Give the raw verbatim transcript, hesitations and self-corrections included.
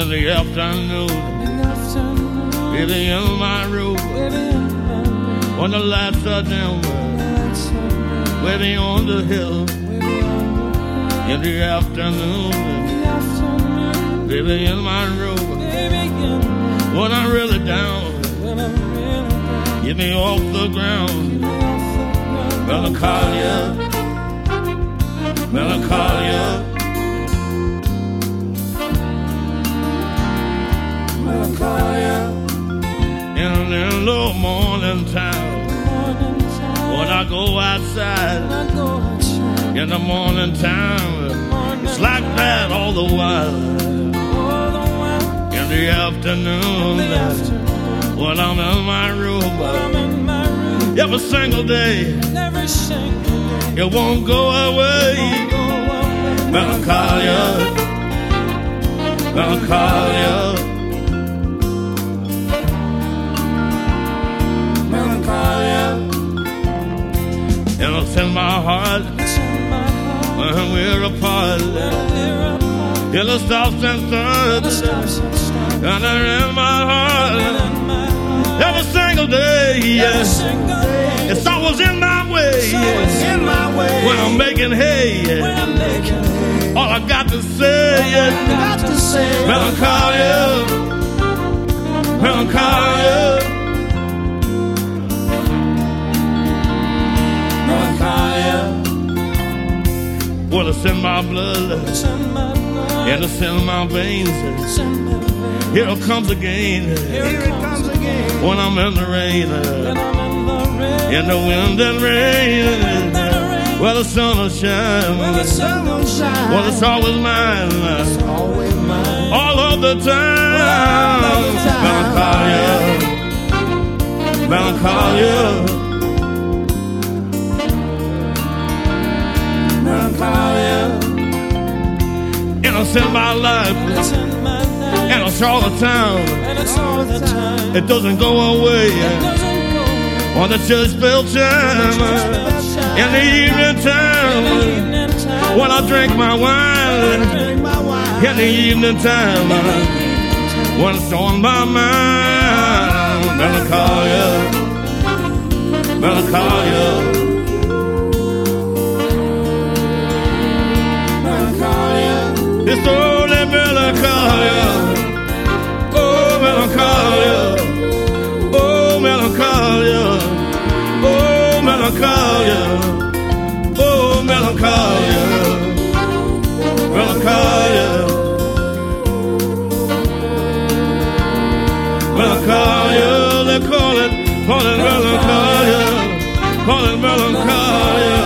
in the afternoon, baby, in my room, on the lights are down, baby, on the hill, in the afternoon, baby, in my room, when I'm really down, get me off the ground, melancholia, melancholia. In the morning time, when I go outside, in the morning time, it's like that all the while. In the afternoon, when I'm in my room, every single day, it won't go away. Melancholia, melancholia. And it's in my heart when we're apart. In the stops and starts, and they're in my heart every single day. Yes, it's always in my way. When I'm making hay, all I got to say is melancholia, melancholia. Well, it's in my blood, and it's in my veins. Here it comes again, when I'm in the rain, in the wind and rain. Well, the sun will shine, well, it's always mine, all of the time. Melancholia, melancholia. And it's in my life, and it's all the time. It doesn't go away on the church bell chime, in the evening time, when I drink my wine, in the evening time, when it's on my mind. Melancholia, melancholia. It's only melancholia, oh melancholia, oh melancholia, oh melancholia, oh melancholia, melancholia, melancholia. They call it, call it melancholia, call it melancholia.